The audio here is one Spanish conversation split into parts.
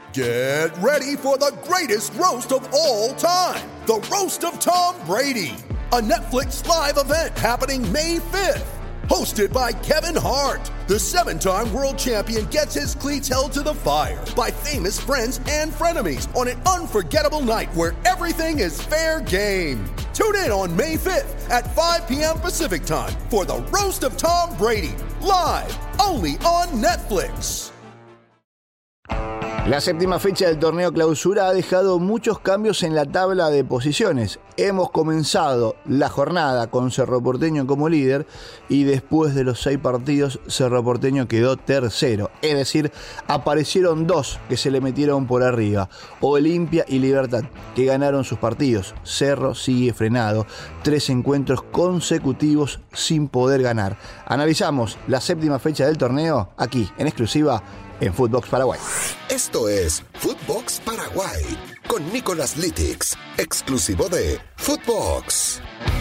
Get ready for the greatest roast of all time, the Roast of Tom Brady, a Netflix live event happening May 5th. Hosted by Kevin Hart, the 7-time world champion gets his cleats held to the fire by famous friends and frenemies on an unforgettable night where everything is fair game. Tune in on May 5th at 5 p.m. Pacific time for the Roast of Tom Brady, live only on Netflix. La séptima fecha del torneo clausura ha dejado muchos cambios en la tabla de posiciones. Hemos comenzado la jornada con Cerro Porteño como líder y después de los 6 partidos Cerro Porteño quedó tercero. Es decir, aparecieron 2 que se le metieron por arriba, Olimpia y Libertad, que ganaron sus partidos. Cerro sigue frenado, 3 encuentros consecutivos sin poder ganar. Analizamos la séptima fecha del torneo aquí en exclusiva en Footbox Paraguay. Esto es Footbox Paraguay con Nicolás Litix, exclusivo de Footbox.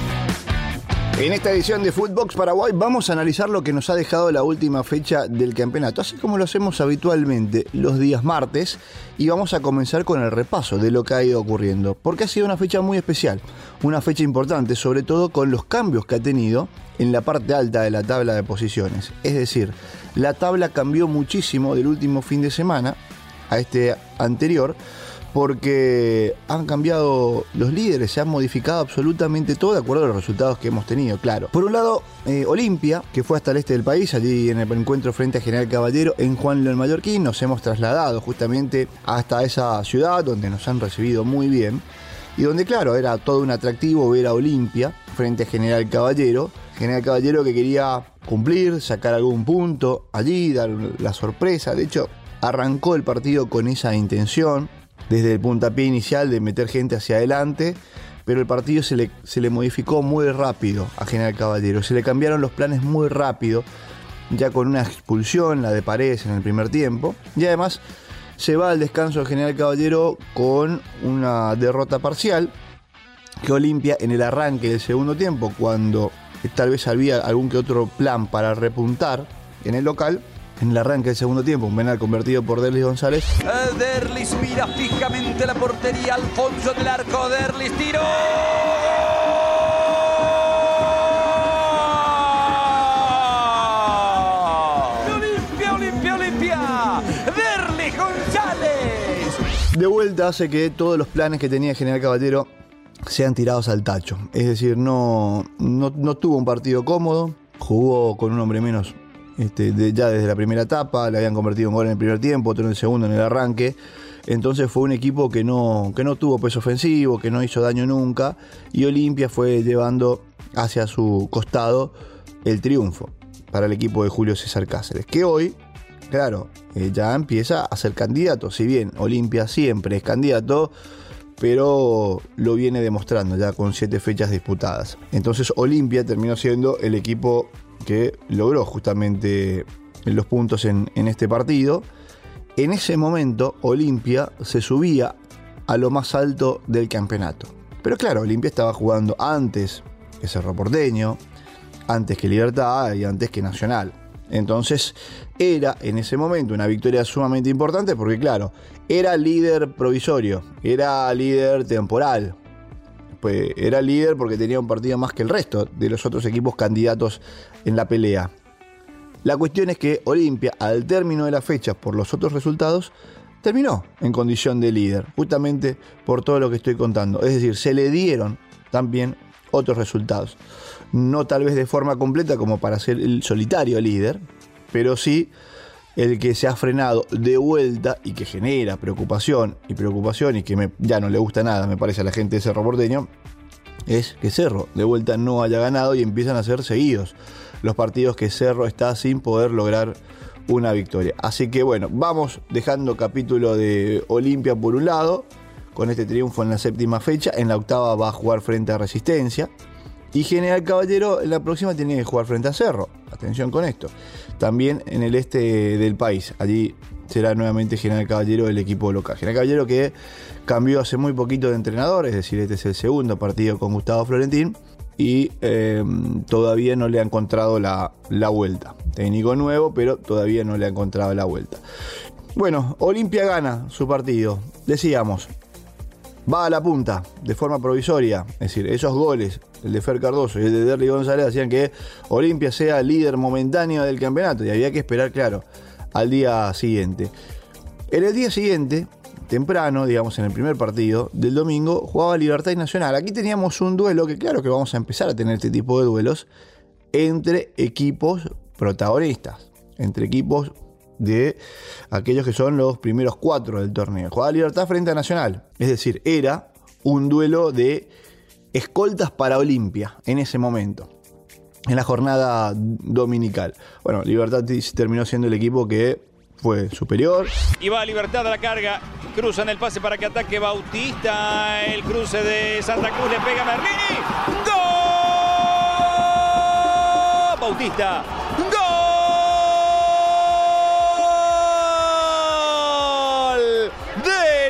En esta edición de Footbox Paraguay vamos a analizar lo que nos ha dejado la última fecha del campeonato, así como lo hacemos habitualmente los días martes, y vamos a comenzar con el repaso de lo que ha ido ocurriendo, porque ha sido una fecha muy especial, una fecha importante, sobre todo con los cambios que ha tenido en la parte alta de la tabla de posiciones. Es decir, la tabla cambió muchísimo del último fin de semana a este anterior, porque han cambiado los líderes, se han modificado absolutamente todo de acuerdo a los resultados que hemos tenido, claro. Por un lado, Olimpia, que fue hasta el este del país, allí en el encuentro frente a General Caballero en Juan León Mallorquín, nos hemos trasladado justamente hasta esa ciudad donde nos han recibido muy bien y donde, claro, era todo un atractivo ver a Olimpia frente a General Caballero que quería cumplir, sacar algún punto allí, dar la sorpresa. De hecho, arrancó el partido con esa intención, desde el puntapié inicial de meter gente hacia adelante, pero el partido se le modificó muy rápido a General Caballero, se le cambiaron los planes muy rápido, ya con una expulsión, la de Paredes en el primer tiempo, y además se va al descanso de General Caballero con una derrota parcial, que Olimpia en el arranque del segundo tiempo, cuando tal vez había algún que otro plan para repuntar en el local, en el arranque del segundo tiempo, un penal convertido por Derlis González. Derlis mira fijamente la portería, Alfonso del arco, Derlis tiró. Olimpia. Derlis González. De vuelta hace que todos los planes que tenía General Caballero sean tirados al tacho. Es decir, no tuvo un partido cómodo, jugó con un hombre menos. Ya desde la primera etapa, le habían convertido un gol en el primer tiempo, otro en el segundo en el arranque. Entonces fue un equipo que no tuvo peso ofensivo, que no hizo daño nunca, y Olimpia fue llevando hacia su costado el triunfo para el equipo de Julio César Cáceres, que hoy, claro, ya empieza a ser candidato. Si bien Olimpia siempre es candidato, pero lo viene demostrando ya con 7 fechas disputadas. Entonces Olimpia terminó siendo el equipo que logró justamente los puntos en este partido. En ese momento Olimpia se subía a lo más alto del campeonato. Pero claro, Olimpia estaba jugando antes que Cerro Porteño, antes que Libertad y antes que Nacional. Entonces era en ese momento una victoria sumamente importante porque, claro, era líder provisorio, era líder temporal. Pues era líder porque tenía un partido más que el resto de los otros equipos candidatos en la pelea. La cuestión es que Olimpia, al término de la fecha, por los otros resultados, terminó en condición de líder, justamente por todo lo que estoy contando. Es decir, se le dieron también otros resultados. No tal vez de forma completa como para ser el solitario líder, pero sí el que se ha frenado de vuelta y que genera preocupación y que ya no le gusta nada, me parece, a la gente de Cerro Porteño, es que Cerro de vuelta no haya ganado y empiezan a ser seguidos los partidos que Cerro está sin poder lograr una victoria. Así que bueno, vamos dejando capítulo de Olimpia por un lado, con este triunfo en la séptima fecha. En la octava va a jugar frente a Resistencia. Y General Caballero en la próxima tiene que jugar frente a Cerro. Atención con esto. También en el este del país. Allí será nuevamente General Caballero el equipo local. General Caballero que cambió hace muy poquito de entrenador. Es decir, este es el segundo partido con Gustavo Florentín. Y todavía no le ha encontrado la vuelta. Técnico nuevo, pero todavía no le ha encontrado la vuelta. Bueno, Olimpia gana su partido. Decíamos, va a la punta de forma provisoria. Es decir, esos goles, el de Fer Cardoso y el de Derry González, hacían que Olimpia sea líder momentáneo del campeonato. Y había que esperar, claro, al día siguiente. En el día siguiente, temprano, digamos en el primer partido del domingo, jugaba Libertad y Nacional. Aquí teníamos un duelo que claro que vamos a empezar a tener este tipo de duelos entre equipos protagonistas, entre equipos de aquellos que son los primeros 4 del torneo. Jugaba Libertad frente a Nacional, es decir, era un duelo de escoltas para Olimpia en ese momento, en la jornada dominical. Bueno, Libertad terminó siendo el equipo que fue superior. Y va Libertad a la carga, cruzan el pase para que ataque Bautista, el cruce de Santa Cruz, le pega Merlini, ¡gol! Bautista, ¡gol! De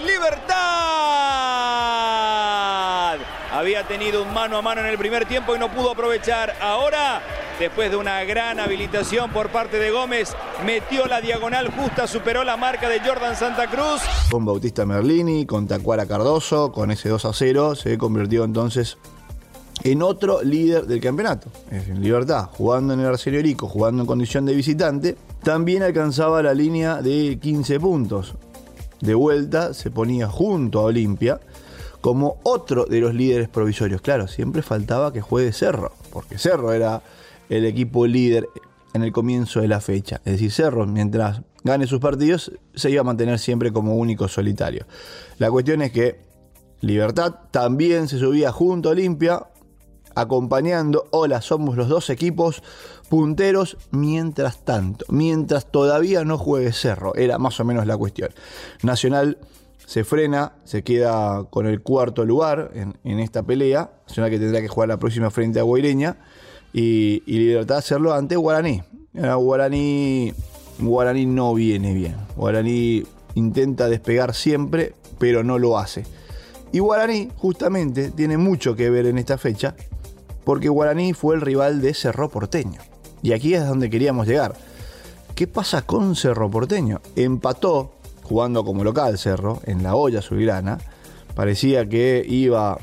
Libertad. Había tenido un mano a mano en el primer tiempo y no pudo aprovechar. Ahora, después de una gran habilitación por parte de Gómez, metió la diagonal justa, superó la marca de Jordan Santa Cruz. Con Bautista Merlini, con Tacuara Cardoso, con ese 2-0, se convirtió entonces en otro líder del campeonato. En Libertad, jugando en el Arciero Erico, jugando en condición de visitante, también alcanzaba la línea de 15 puntos. De vuelta se ponía junto a Olimpia como otro de los líderes provisorios. Claro, siempre faltaba que juegue Cerro, porque Cerro era el equipo líder en el comienzo de la fecha. Es decir, Cerro, mientras gane sus partidos, se iba a mantener siempre como único solitario. La cuestión es que Libertad también se subía junto a Olimpia, acompañando, hola, somos los dos equipos punteros mientras tanto, mientras todavía no juegue Cerro, era más o menos la cuestión. Nacional se frena, se queda con el 4º lugar en esta pelea, Nacional que tendrá que jugar la próxima frente a Guaireña, y Libertad hacerlo ante Guaraní. Guaraní no viene bien, Guaraní intenta despegar siempre, pero no lo hace. Y Guaraní justamente tiene mucho que ver en esta fecha, porque Guaraní fue el rival de Cerro Porteño. Y aquí es donde queríamos llegar. ¿Qué pasa con Cerro Porteño? Empató, jugando como local Cerro, en la olla azulgrana. Parecía que iba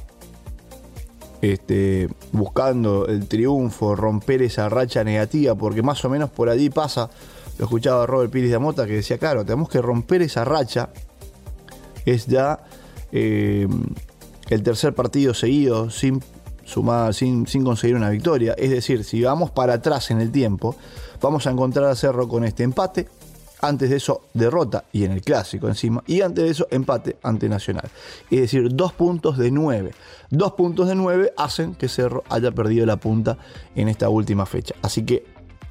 buscando el triunfo, romper esa racha negativa, porque más o menos por allí pasa. Lo escuchaba Robert Pires de Amota, que decía, claro, tenemos que romper esa racha. Es ya el tercer partido seguido sin sumar, sin conseguir una victoria. Es decir, si vamos para atrás en el tiempo, vamos a encontrar a Cerro con este empate, antes de eso derrota y en el clásico encima, y antes de eso empate ante Nacional. Es decir, 2 puntos de 9. 2 puntos de 9 hacen que Cerro haya perdido la punta en esta última fecha. Así que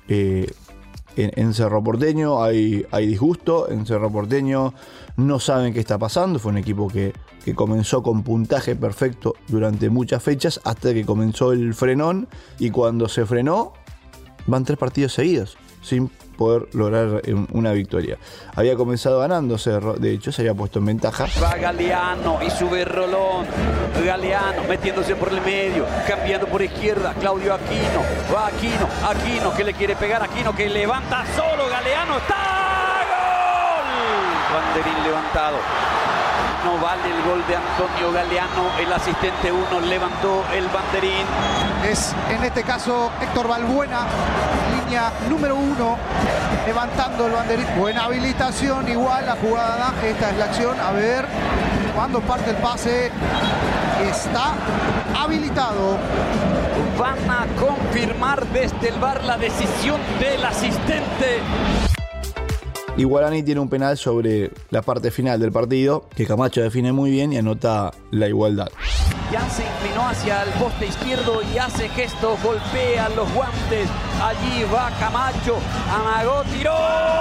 en Cerro Porteño hay disgusto, en Cerro Porteño no saben qué está pasando. Fue un equipo que comenzó con puntaje perfecto durante muchas fechas hasta que comenzó el frenón, y cuando se frenó van 3 partidos seguidos sin poder lograr una victoria. Había comenzado ganando Cerro, de hecho se había puesto en ventaja. Va Galeano y sube Rolón. Galeano metiéndose por el medio, cambiando por izquierda. Claudio Aquino, va Aquino que le quiere pegar, Aquino que levanta solo, Galeano está, ¡gol! Banderín levantado. No vale el gol de Antonio Galeano, el asistente 1 levantó el banderín. Es en este caso Héctor Balbuena, línea número 1, levantando el banderín. Buena habilitación, igual la jugada, esta es la acción, a ver, cuando parte el pase, está habilitado. Van a confirmar desde el VAR la decisión del asistente. Y Guaraní tiene un penal sobre la parte final del partido que Camacho define muy bien y anota la igualdad. Ya se inclinó hacia el poste izquierdo y hace gesto, golpea los guantes. Allí va Camacho, amagó, tiró.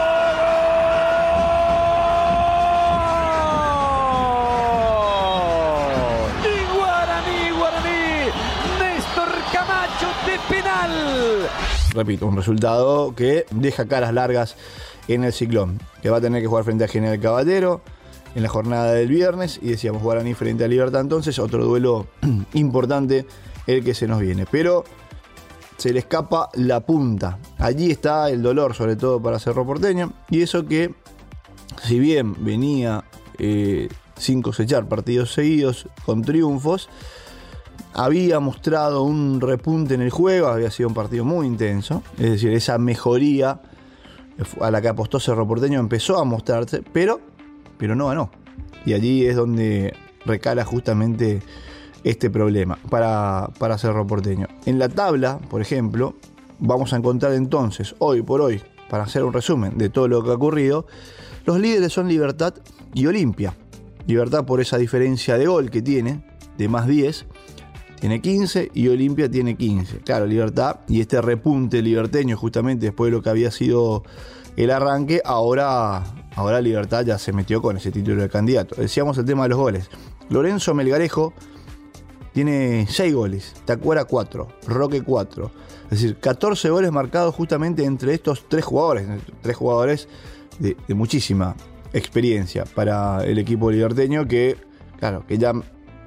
Y Guaraní, Néstor Camacho de penal. Repito, un resultado que deja caras largas en el Ciclón, que va a tener que jugar frente a General Caballero en la jornada del viernes, y decíamos Guaraní frente a Libertad. Entonces otro duelo importante el que se nos viene, pero se le escapa la punta. Allí está el dolor, sobre todo para Cerro Porteño, y eso que si bien venía sin cosechar partidos seguidos con triunfos, había mostrado un repunte en el juego, había sido un partido muy intenso, es decir, esa mejoría a la que apostó Cerro Porteño empezó a mostrarse, pero no ganó. Y allí es donde recala justamente este problema para Cerro Porteño. En la tabla, por ejemplo, vamos a encontrar entonces, hoy por hoy, para hacer un resumen de todo lo que ha ocurrido, los líderes son Libertad y Olimpia. Libertad por esa diferencia de gol que tiene, de más 10, tiene 15 y Olimpia tiene 15. Claro, Libertad y este repunte liberteño justamente después de lo que había sido el arranque, ahora Libertad ya se metió con ese título de candidato. Decíamos el tema de los goles. Lorenzo Melgarejo tiene 6 goles, Tacuara 4, Roque 4. Es decir, 14 goles marcados justamente entre estos 3 jugadores. 3 jugadores de muchísima experiencia para el equipo liberteño que, claro, que ya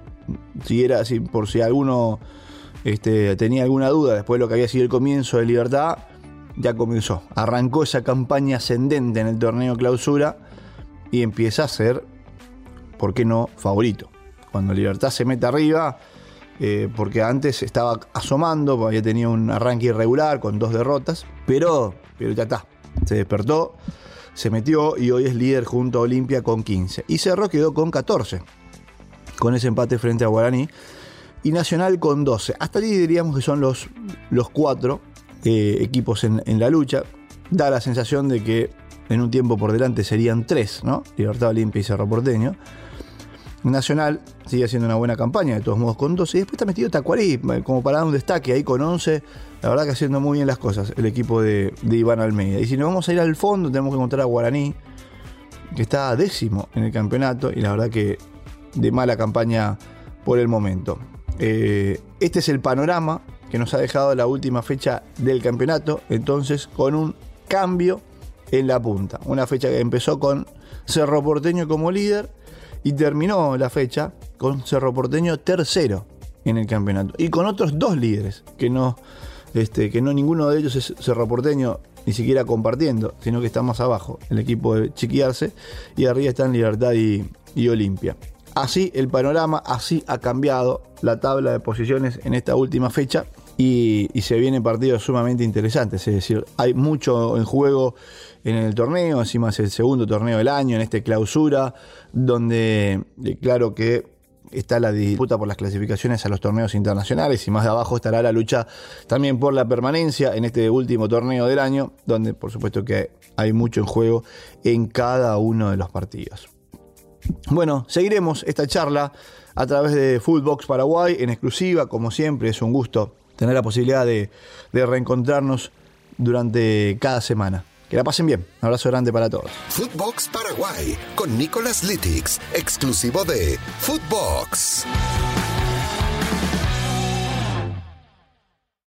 por si alguno tenía alguna duda después de lo que había sido el comienzo de Libertad, ya comenzó. Arrancó esa campaña ascendente en el torneo Clausura y empieza a ser, ¿por qué no?, favorito. Cuando Libertad se mete arriba, porque antes estaba asomando, había tenido un arranque irregular con 2 derrotas, pero ya está, se despertó, se metió y hoy es líder junto a Olimpia con 15. Y Cerro quedó con 14, con ese empate frente a Guaraní, y Nacional con 12. Hasta allí diríamos que son los 4 equipos en la lucha. Da la sensación de que en un tiempo por delante serían 3, ¿no? Libertad, Olimpia y Cerro Porteño. Nacional sigue haciendo una buena campaña, de todos modos con 12, y después está metido Tacuarí, como para dar un destaque ahí con 11, la verdad que haciendo muy bien las cosas el equipo de Iván Almeida. Y si nos vamos a ir al fondo, tenemos que encontrar a Guaraní, que está 10º en el campeonato, y la verdad que de mala campaña por el momento. Este es el panorama que nos ha dejado la última fecha del campeonato, entonces con un cambio en la punta. Una fecha que empezó con Cerro Porteño como líder y terminó la fecha con Cerro Porteño tercero en el campeonato. Y con otros 2 líderes, que no ninguno de ellos es Cerro Porteño, ni siquiera compartiendo, sino que está más abajo, el equipo de Chiquiarse, y arriba están Libertad y Olimpia. Así el panorama, así ha cambiado la tabla de posiciones en esta última fecha y se vienen partidos sumamente interesantes. Es decir, hay mucho en juego en el torneo, encima es el segundo torneo del año, en este Clausura, donde claro que está la disputa por las clasificaciones a los torneos internacionales y más de abajo estará la lucha también por la permanencia en este último torneo del año, donde por supuesto que hay mucho en juego en cada uno de los partidos. Bueno, seguiremos esta charla a través de Footbox Paraguay en exclusiva, como siempre. Es un gusto tener la posibilidad de reencontrarnos durante cada semana. Que la pasen bien. Un abrazo grande para todos. Footbox Paraguay con Nicolás Litix, exclusivo de Footbox.